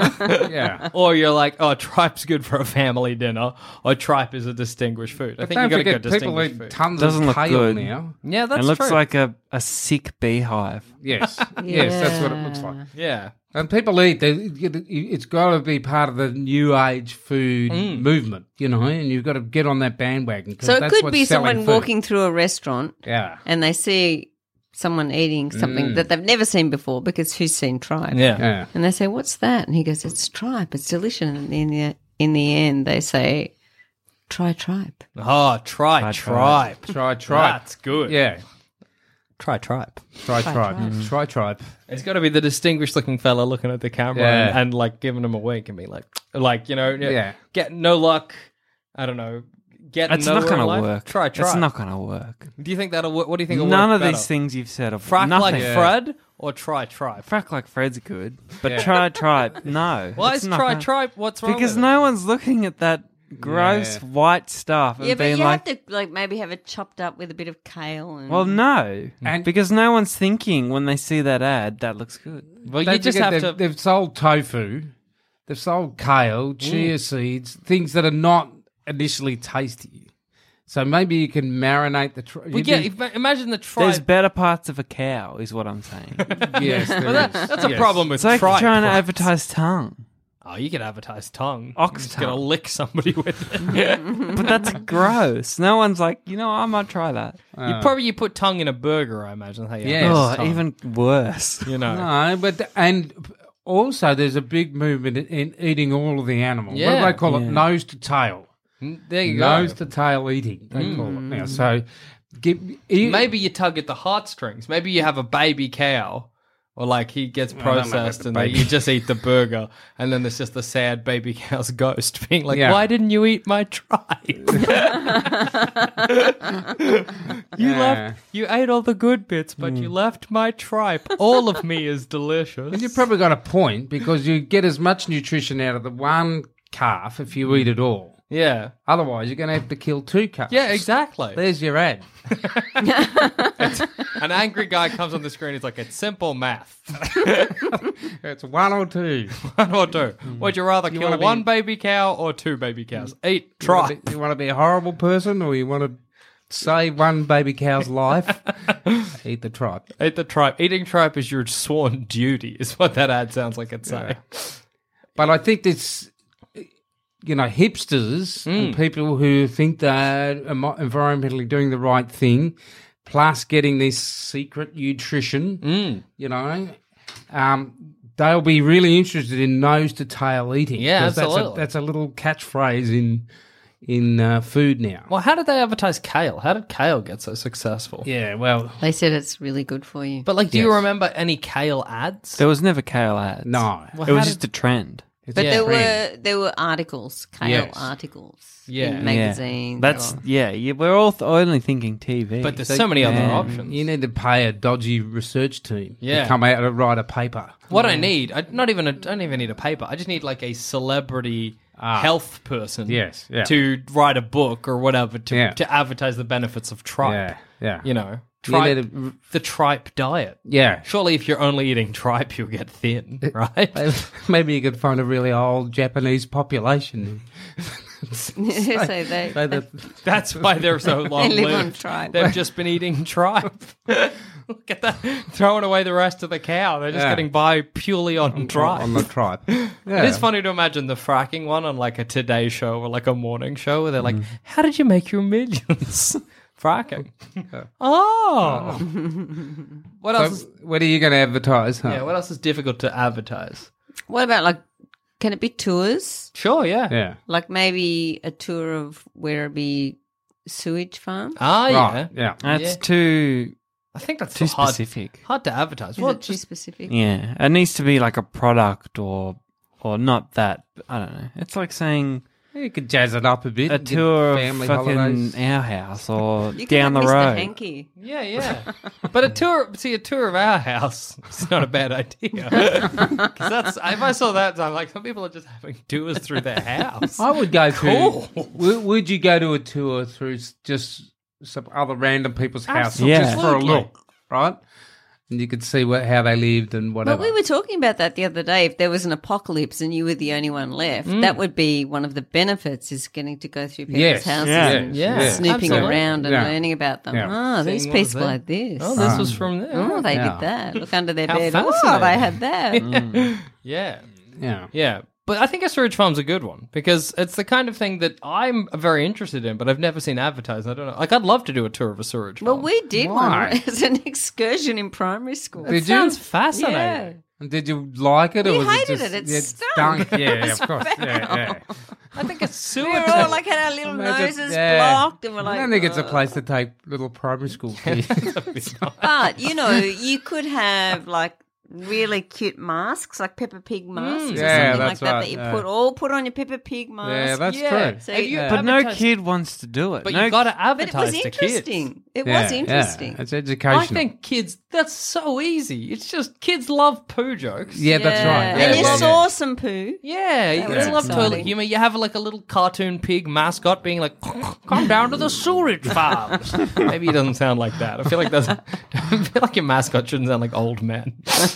Yeah. or you're like, oh, tripe's good for a family dinner, or tripe is a distinguished food. I But think don't you got to go forget, people distinguished eat food. tons Doesn't of look kale good. now. Yeah, that's It looks true. like a, a sick beehive. Yes, yes, that's what it looks like. yeah. And people eat. They, it's got to be part of the new age food movement, you know. And you've got to get on that bandwagon. 'cause So it that's could what's be selling someone food. walking through a restaurant Yeah, and they see someone eating something Mm. that they've never seen before because who's seen tripe? Yeah. yeah. And they say, "What's that?" And he goes, "It's tripe. It's delicious." And in the in the end, they say, "Try tripe." Oh, try Try tripe. Try tripe. That's good. Yeah, Try tripe. try tripe. Try tripe. It's got to be the distinguished looking fella looking at the camera Yeah. and, and like giving him a wink and be like, like you know, Yeah. get no luck. I don't know. Get It's nowhere not going in to life. work. Try, try. It's not going to work. Do you think that'll work? What do you think? Will None work of better? these things you've said are Frack nothing. like Fred or try tripe. Frack like Fred's good, but Yeah. try tripe. No. Why it's is not try gonna- tripe? What's wrong? Because with no one's looking at that gross Yeah. white stuff and Yeah, but being you like, have to like maybe have it chopped up with a bit of kale. And well, no, And- because no one's thinking when they see that ad that looks good. it? Well, Don't you just forget have they've, to. They've sold tofu. They've sold kale, chia seeds, things that are not initially tasty. So maybe you can marinate the. Tr- We you get. do- ima- Imagine the There's tripe. better parts of a cow, is what I'm saying. yes, there Well, that, is. that's a Yes. problem with It's like tripe. trying to right? advertise tongue, Oh, you could advertise tongue. Ox You're just gonna tongue. lick somebody with it. but that's gross. No one's like, you know, I might try that. you probably you put tongue in a burger. I imagine. How you Yes. advertise Oh, tongue, even worse. you know. No, but and also there's a big movement in, in eating all of the animals. What Yeah. do they call it? Yeah. Nose to tail. There you go. Nose to tail eating. They call it now. So give, eat, Maybe you tug at the heartstrings. Maybe you have a baby cow, or like he gets don't know about processed the and then baby. you just eat the burger, and then there's just the sad baby cow's ghost being like, Yeah. "Why didn't you eat my tripe? you Yeah. left, you ate all the good bits, but you left my tripe. All of me is delicious." And you've probably got a point because you get as much nutrition out of the one calf if you eat it all. yeah, Otherwise, you're going to have to kill two calves. yeah, exactly. There's your ad. An angry guy comes on the screen. He's like, "It's simple math. It's one or two. One or two. Would you rather You kill wanna be- one baby cow or two baby cows? Eat You wanna tripe." be- You want to be a horrible person or you want to save one baby cow's life? Eat the tripe. Eat the tripe. Eating tripe is your sworn duty, is what that ad sounds like it's saying. But I think this, you know, hipsters and people who think they're emo- environmentally doing the right thing, plus getting this secret nutrition, you know, um, they'll be really interested in nose to tail eating. Yeah, 'cause That's absolutely. a, that's a little catchphrase in in uh, food now. Well, how did they advertise kale? How did kale get so successful? Yeah, well, They said it's really good for you. But, like, do you Yes. remember any kale ads? There was never kale ads. no. Well, it was how just did- a trend. It's But a there trend. were there were articles, kale Yes. articles, Yeah. in magazines. That's or- yeah, yeah. We're all th- only thinking T V. But there's so many other Yeah. options. You need to pay a dodgy research team Yeah. to come out and write a paper. What I need, I not even a, I don't even need a paper. I just need like a celebrity health person, Yes, yeah. to write a book or whatever to Yeah. to advertise the benefits of tripe. Yeah, yeah. You know, You tripe, need a- the tripe diet. Yeah. Surely, if you're only eating tripe, you'll get thin, right? Maybe you could find a really old Japanese population Americans. so they, Say that- That's why they're so long live on lived. tripe. They've just been eating tripe. Look at that. Throwing away the rest of the cow. They're just Yeah. getting by purely on tripe. on the tripe. Yeah. It is funny to imagine the fracking one on like a Today show or like a morning show where they're like, how did you make your millions? Fracking. Oh. What else? So, Is, what are you going to advertise? Huh? yeah, what else is difficult to advertise? What about like? Can it be tours? Sure, yeah. Yeah. Like maybe a tour of Werribee sewage farm? Ah, yeah. Right. Yeah. That's Yeah. too I think that's too hard, specific. hard to advertise. Is Well, it too just- specific? Yeah, it needs to be like a product or or not that. I don't know. It's like saying You could jazz it up a bit. a get tour of family fucking holidays. our house or You down the can have road. Mister Hanky. yeah, yeah. But a tour, see, a tour of our house is not a bad idea. 'Cause that's, if I saw that, I'm like, some people are just having tours through their house. I would go Cool. to. Would, would you go to a tour through s- just some other random people's houses Absolutely. just for a Absolutely. look, right? And you could see what how they lived and whatever. But we were talking about that the other day. If there was an apocalypse and you were the only one left, Mm. that would be one of the benefits is getting to go through people's Yes, houses yeah, and yeah, snooping absolutely. around and Yeah. learning about them. Yeah. Oh, these Seeing what was people there. had this. Oh, this was from there. Oh, they Yeah. did that. Look under their How bed. Oh, fascinating. they had that. Yeah. yeah. Yeah. But I think a sewage farm's a good one because it's the kind of thing that I'm very interested in, but I've never seen advertised. I don't know. Like, I'd love to do a tour of a sewage farm. Well, we did Why? one as an excursion in primary school. Did it you? sounds fascinating. And did you like it? We or was hated it, just, it. It yeah, stunk. Yeah, of course. Yeah, yeah. I think it's sewage. We were all like had our little Imagine- noses yeah. blocked, and we're like, I don't think it's a "Ugh." place to take little primary school kids. But you know, you could have like really cute masks, like Peppa Pig masks, or Yeah, something like that's that. right, That you yeah. put all put on your Peppa Pig mask. yeah, that's Yeah. true. So Have you yeah. But no advertised- kid wants to do it. But no, you got to But it advertise was to kids. interesting. It Yeah, was interesting. Yeah. It's educational. I think kids, that's so easy. It's just kids love poo jokes. Yeah, that's right. and Yeah, you yeah, saw yeah. some poo. Yeah, That you was love exciting. toilet humor. You have like a little cartoon pig mascot being like, "Come down to the sewage farms." Maybe he doesn't sound like that. I feel like that's. I feel like your mascot shouldn't sound like old men.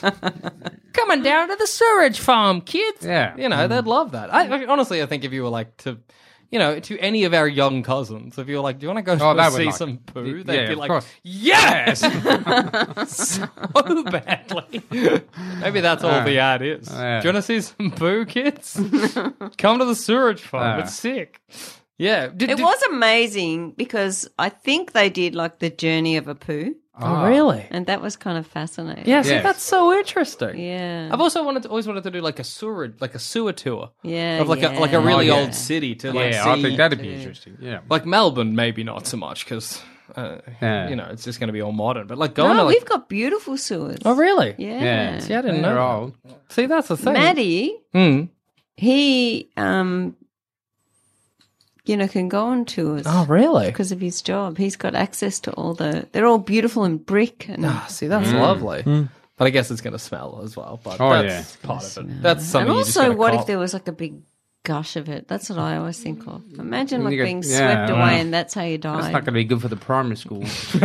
Coming down to the sewage farm, kids. Yeah. you know they'd love that. I, I honestly, I think if you were like to. You know, to any of our young cousins, if you were like, "Do you want to go Oh, they would see like some it. poo?" Yeah, They'd be of like, course. "Yes!" so badly. Maybe that's all Yeah. the ad is. Yeah. Do you want to see some poo, kids? Come to the sewage farm. Yeah. It's sick. Yeah. Did, It did- was amazing because I think they did like the journey of a poo, Oh, really? and that was kind of fascinating. Yeah, see, Yes. that's so interesting. yeah, I've also wanted to, always wanted to do like a sewer, like a sewer tour yeah, of like yeah. a like a really Oh, yeah. old city to like Yeah, see. I think that'd be interesting. Yeah. Like Melbourne, maybe not so much because uh, Yeah. you know it's just going to be all modern. But like going No, to like, we've got beautiful sewers. oh really? Yeah. Yeah. See, I didn't They're know. old. that. See, that's the thing. Maddie, Hmm. he, um, you know, can go on tours. Oh really? Because of his job, he's got access to all the. They're all beautiful in brick, and Ah, see, that's lovely. But I guess it's going to smell as well. But Oh, that's part of it. That's something. and you just also, gotta what cop. if there was like a big gush of it? That's what I always think of. Imagine like You got- being yeah, swept well, away, and that's how you That's not die. going to be good for the primary school.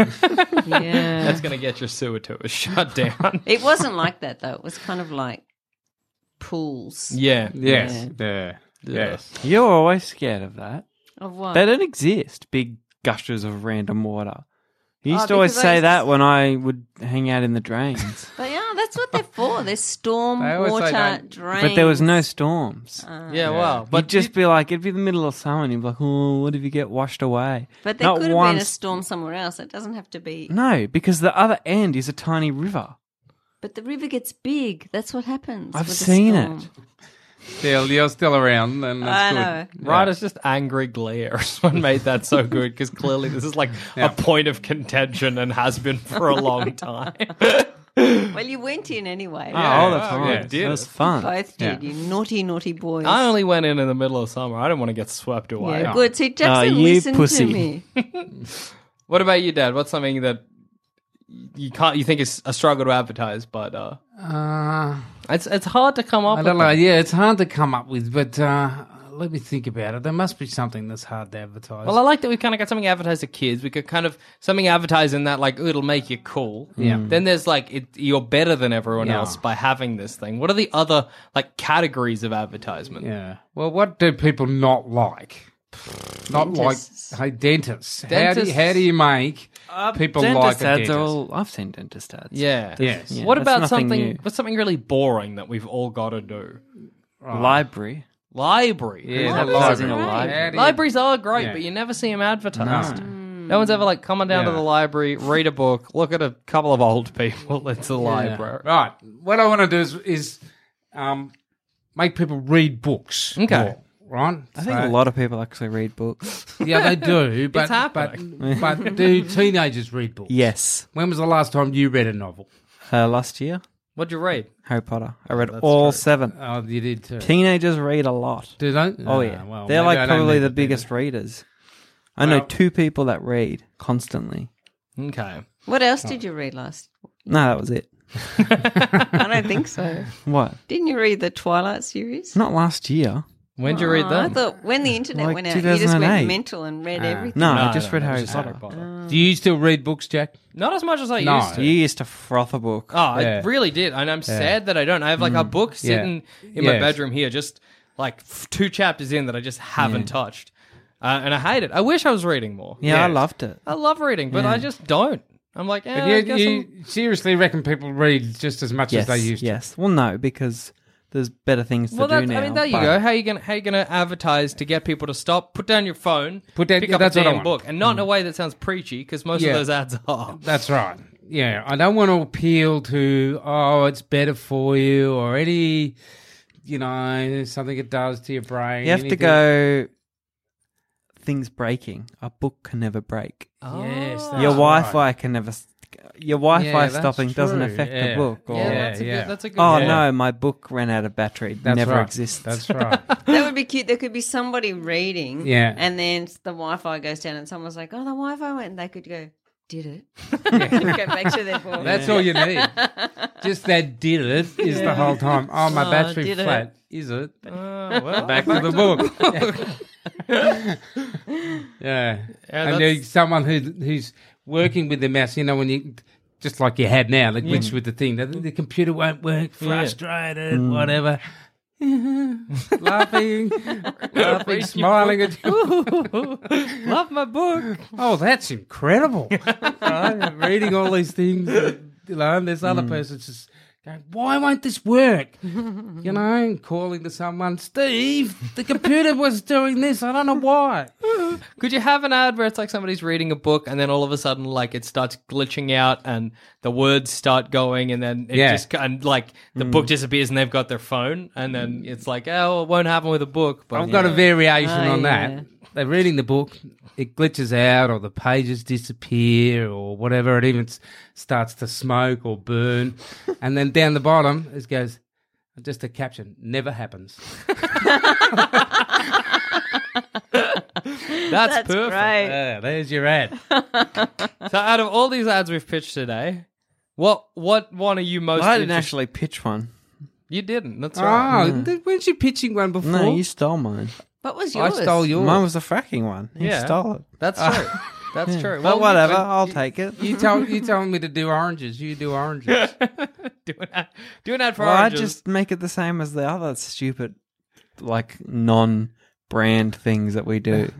Yeah, That's going to get your sewer tours shut down. it wasn't like that though. It was kind of like pools. yeah. yes. Yeah. Yes. You're always scared of that. Of what? They don't exist. Big gushes of random water. You used Oh, to always because I say used to- that when I would hang out in the drains. But yeah, that's what they're for. They're storm They always say water don't- drains. But there was no storms. Yeah, well, But but you'd just be like, it'd be the middle of summer, and you'd be like, oh, what if you get washed away? But there Not could have once. been a storm somewhere else. It doesn't have to be. No, because the other end is a tiny river. But the river gets big. That's what happens. I've with a seen storm. it. Still, you're still around, and that's I good. know. Right, it's just angry glare. Someone made that so good because clearly this is like Yeah. a point of contention and has been for a long time. Well, you went in anyway. Oh, all the oh, time. yeah, It did was it. fun. Both did. Yeah. You naughty, naughty boys. I only went in in the middle of summer. I didn't want to get swept away. Yeah, good. See, Jackson Oh, you listened pussy. to me. What about you, Dad? What's something that you can't, you think is a struggle to advertise, but uh, Uh, it's it's hard to come up I with. don't know. them. Yeah, it's hard to come up with, but uh, let me think about it. There must be something that's hard to advertise. Well, I like that we kind of got something advertised to kids. We could kind of something advertised in that like oh, it'll make you cool. Yeah. Then there's like it, you're better than everyone Yeah. else by having this thing. What are the other like categories of advertisement? yeah. Well, what do people not like? Not Dentists. like hey, dentists. How do, Dentists- you, how do you make people dentist like a ads dentist? are all, I've seen dentist ads. Yeah. Yes. Yeah, what that's about nothing something? new. What's something really boring that we've all got to do? Library. Library. Yeah, Who's the at Advertising a library. library. How do you- Libraries are great, Yeah. but you never see them advertised. No. No one's ever like, come on down to Yeah. the library, read a book, look at a couple of old people. It's the library. Right. What I want to do is, is um, make people read books. Okay. more, right? I think a lot of people actually read books. Yeah, they do. But, happening. But, but do teenagers read books? Yes. When was the last time you read a novel? Uh, last year, What'd you read? Harry Potter. I read That's all true. seven. Oh, you did too. Teenagers read a lot. Do they? Oh, Ah, yeah. well, They're maybe like I don't probably need the to do biggest that. readers. I know Well- two people that read constantly. Okay. What else did you read last? No, that was it. I don't think so. What? Didn't you read the Twilight series? Not last year. When'd you read Oh, that? I thought when the internet Like went out, you just two thousand eight. went mental and read Ah. everything. No, No, I just no, read no, Harry just Potter. Harry Potter. Do you still read books, Jack? Not as much as I No. used to. You used to froth a book. Oh, I Yeah. really did. And I'm sad that I don't. I have like a book sitting in my Yes. bedroom here, just like f- two chapters in that I just haven't Yeah. touched. Uh, and I hate it. I wish I was reading more. yeah, I Yes. loved it. I love reading, but I just don't. I'm like, eh, But I you, guess you I'm- seriously reckon people read just as much Yes, as they used yes. Well, no, because there's better things to Well, do that's, now. I mean, there you but- go. How you gonna how you gonna advertise to get people to stop? Put down your phone, Put down- pick yeah, up that's a what I damn want. book, and not in a way that sounds preachy, because most Yeah. of those ads are. to? That's right. Yeah, I don't want to appeal to, oh, it's better for you or any, you know, something it does to your brain. You have to anything. go. Things breaking. A book can never break. Yes, Oh. that's Your right. Wi-Fi can never. s- Your Wi-Fi Yeah, that's stopping doesn't true. affect Yeah. the book. Or, Yeah, Yeah, that's a yeah. good. That's a good. oh Yeah. no, my book ran out of battery. That's Never right. exists. That's right. That would be cute. There could be somebody reading, Yeah. and then the Wi-Fi goes down, and someone's like, "Oh, the Wi-Fi went," and they could go, "Did it?" go back to their book. That's all you need. Just that did it is the whole time. Oh, my Oh, battery did it? flat. Is it? Oh, well, Back to the book. yeah. Yeah, and that's- there's someone who who's working with the mouse, you know, when you just like you had now, the glitch with the thing, the, the computer won't work, frustrated, whatever. laughing, laughing, smiling at you. love my book. Oh, that's incredible! Right? Reading all these things, you know, and there's other persons just going, "Why won't this work?" You know, and calling to someone, Steve, the computer was doing this. I don't know why. Could you have an ad where it's like somebody's reading a book and then all of a sudden like it starts glitching out and the words start going and then it Yeah. just and like the book disappears and they've got their phone and then it's like, oh, it won't happen with a book. But I've got a yeah. variation Oh, on yeah. that. They're reading the book, it glitches out, or the pages disappear, or whatever. It even s- starts to smoke or burn, and then down the bottom it goes just a caption: "Never happens." That's, That's perfect. great. Yeah, there's your ad. So out of all these ads we've pitched today, what what one are you most? I didn't interest- actually pitch one. You didn't. That's right. Oh, th- weren't you pitching one before? No, you stole mine. What was I yours? stole yours. Mine was the fracking one. You Yeah. stole it. That's true. That's true. But Well, whatever, I'll take it. You told you told me to do oranges. You do oranges. do an ad, do an ad for Well, I oranges. just make it the same as the other stupid, like non-brand things that we do.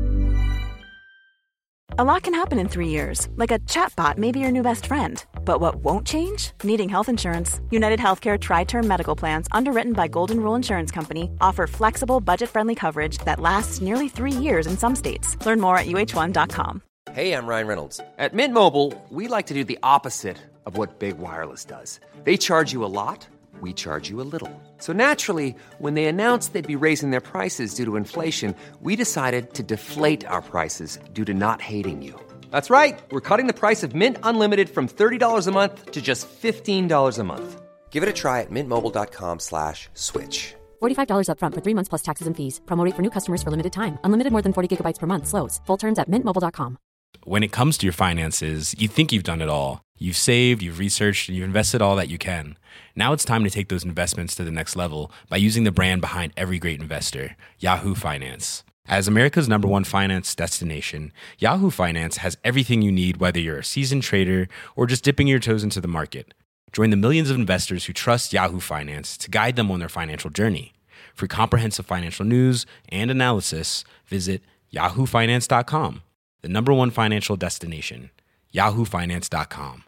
A lot can happen in three years, like a chatbot may be your new best friend. But what won't change? Needing health insurance. United Healthcare Tri-Term Medical Plans, underwritten by Golden Rule Insurance Company, offer flexible, budget-friendly coverage that lasts nearly three years in some states. Learn more at U H one dot com. Hey, I'm Ryan Reynolds. At Mint Mobile, we like to do the opposite of what Big Wireless does. They charge you a lot, we charge you a little. So naturally, when they announced they'd be raising their prices due to inflation, we decided to deflate our prices due to not hating you. That's right. We're cutting the price of Mint Unlimited from thirty dollars a month to just fifteen dollars a month. Give it a try at mintmobile.com slash switch. forty-five dollars up front for three months plus taxes and fees. Promo rate for new customers for limited time. Unlimited more than forty gigabytes per month. Slows full terms at mint mobile dot com. When it comes to your finances, you think you've done it all. You've saved, you've researched, and you've invested all that you can. Now it's time to take those investments to the next level by using the brand behind every great investor, Yahoo Finance. As America's number one finance destination, Yahoo Finance has everything you need, whether you're a seasoned trader or just dipping your toes into the market. Join the millions of investors who trust Yahoo Finance to guide them on their financial journey. For comprehensive financial news and analysis, visit yahoo finance dot com, the number one financial destination, yahoo finance dot com.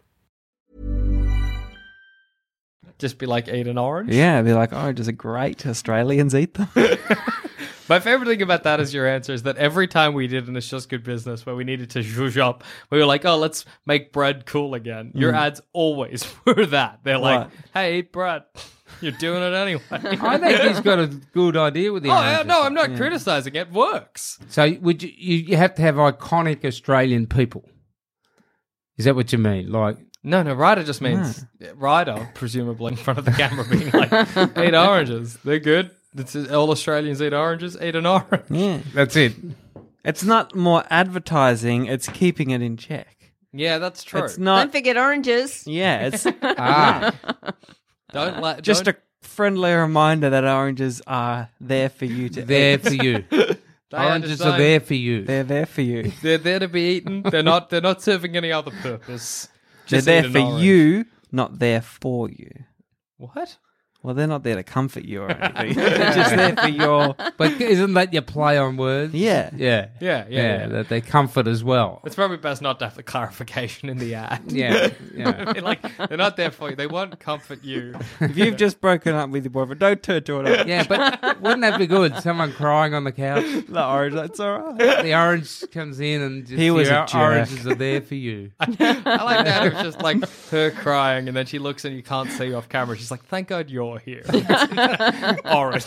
Just be like, eat an orange? Yeah, it'd be like, oranges are great. Australians eat them. My favorite thing about that is your answer is that every time we did an It's Just Good Business where we needed to zhuzh up, we were like, oh, let's make bread cool again. Your ads always were that. They're like, What? hey, eat bread. You're doing it anyway. I think he's got a good idea with the Oh, yeah, oranges. no, I'm not criticizing it. Works. So would you, you you have to have iconic Australian people? Is that what you mean? Like, No, no, Ryder just means Ryder, presumably, in front of the camera being like, eat oranges. They're good. It's, all Australians eat oranges. Eat an orange. Yeah. that's it. It's not more advertising, it's keeping it in check. Yeah, that's true. It's not. Don't forget oranges. Yeah, it's Ah, Don't let just don't, a friendly reminder that oranges are there for you to there eat. for you. they Oranges are understand. there for you. They're there for you. They're there to be eaten. They're not. They're not serving any other purpose. They're Just there eat an for orange. you, not there for you. What? Well, they're not there to comfort you or anything. They're just there for your... But isn't that your play on words? Yeah. Yeah. Yeah, yeah, yeah. That they comfort as well. It's probably best not to have the clarification in the ad. Yeah. Yeah. They're like they're not there for you. They won't comfort you. If you've just broken up with your boyfriend, don't turn to it. Yeah, but wouldn't that be good? Someone crying on the couch. The orange, that's all right. The orange comes in and just He was your a jerk. oranges are there for you. I like that. It's just like her crying, and then she looks and you can't see off camera. She's like, "Thank God you're here." Orange.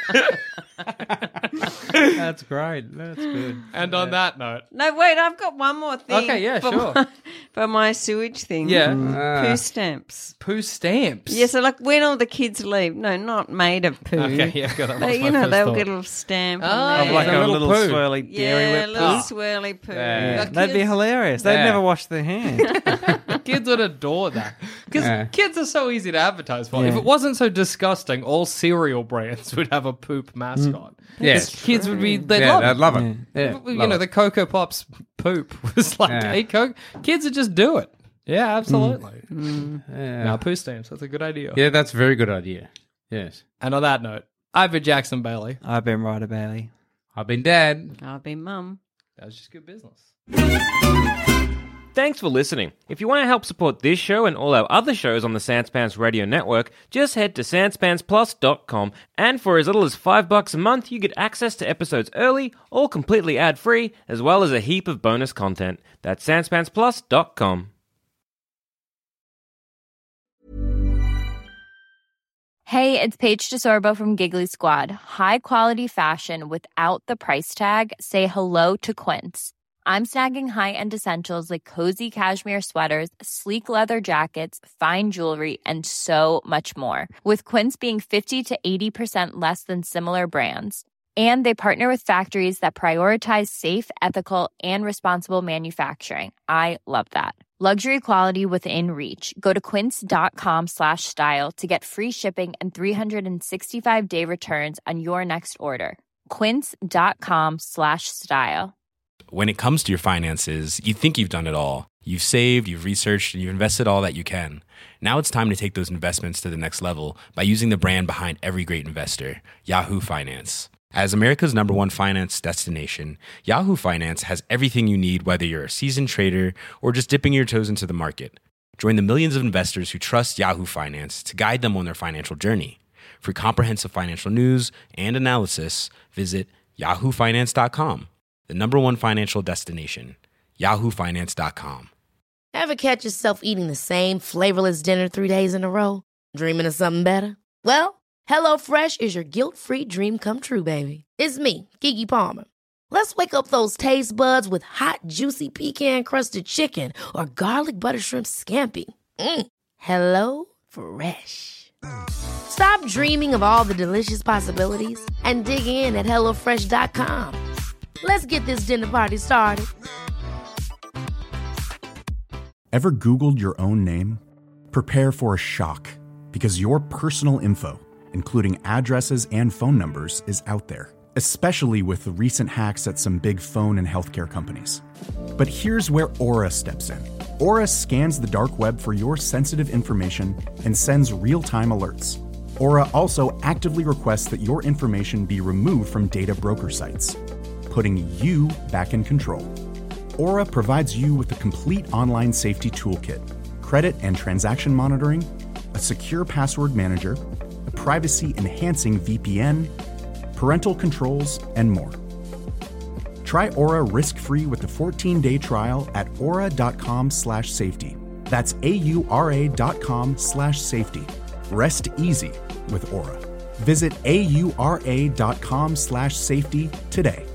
That's great. That's good. And on that note, No, wait, I've got one more thing. Okay, yeah, for sure. My, for my sewage thing. yeah, Poo stamps. poo stamps. Yeah, so like when all the kids leave, no, not made of poo. Okay, yeah, God, that was But, my you know, first they'll thought. get a little stamp. Oh, on Of there. like a a little little poo. swirly dairy yeah, whip. little poo. swirly poo. Yeah. The That'd be kids- hilarious. They'd Yeah. never wash their hands. Kids would adore that because Yeah. kids are so easy to advertise for. If Yeah. it wasn't so disgusting, all cereal brands would have a poop mascot. Yes. Kids would be they'd Yeah, love they'd it. love it. Yeah. you love know, it. the Cocoa Pops poop was like, Yeah. hey, Coke. Kids would just do it. Yeah, absolutely. Yeah. Now, poo stamps, that's a good idea. Yeah, that's a very good idea. Yes. And on that note, I've been Jackson Bailey. I've been Ryder Bailey. I've been dad. I'll be mum. That was just good business. Thanks for listening. If you want to help support this show and all our other shows on the Sanspants Radio Network, just head to sanspants plus dot com, and for as little as five bucks a month, you get access to episodes early, all completely ad-free, as well as a heap of bonus content. That's sanspants plus dot com. Hey, it's Paige DeSorbo from Giggly Squad. High quality fashion without the price tag. Say hello to Quince. I'm snagging high-end essentials like cozy cashmere sweaters, sleek leather jackets, fine jewelry, and so much more. With Quince being fifty to eighty percent less than similar brands. And they partner with factories that prioritize safe, ethical, and responsible manufacturing. I love that. Luxury quality within reach. Go to quince.com slash style to get free shipping and three sixty-five day returns on your next order. Quince.com slash style. When it comes to your finances, you think you've done it all. You've saved, you've researched, and you've invested all that you can. Now it's time to take those investments to the next level by using the brand behind every great investor, Yahoo Finance. As America's number one finance destination, Yahoo Finance has everything you need, whether you're a seasoned trader or just dipping your toes into the market. Join the millions of investors who trust Yahoo Finance to guide them on their financial journey. For comprehensive financial news and analysis, visit yahoo finance dot com, the number one financial destination, yahoo finance dot com. Ever catch yourself eating the same flavorless dinner three days in a row? Dreaming of something better? Well, HelloFresh is your guilt-free dream come true, baby. It's me, Keke Palmer. Let's wake up those taste buds with hot, juicy pecan-crusted chicken or garlic butter shrimp scampi. Mm. Hello Fresh. Stop dreaming of all the delicious possibilities and dig in at hello fresh dot com. Let's get this dinner party started. Ever Googled your own name? Prepare for a shock, because your personal info, including addresses and phone numbers, is out there, especially with the recent hacks at some big phone and healthcare companies. But here's where Aura steps in. Aura scans the dark web for your sensitive information and sends real-time alerts. Aura also actively requests that your information be removed from data broker sites, putting you back in control. Aura provides you with a complete online safety toolkit, credit and transaction monitoring, a secure password manager, a privacy-enhancing V P N, parental controls, and more. Try Aura risk-free with a fourteen-day trial at aura.com slash safety. That's A-U-R-A dot com slash safety. Rest easy with Aura. Visit A-U-R-A dot com slash safety today.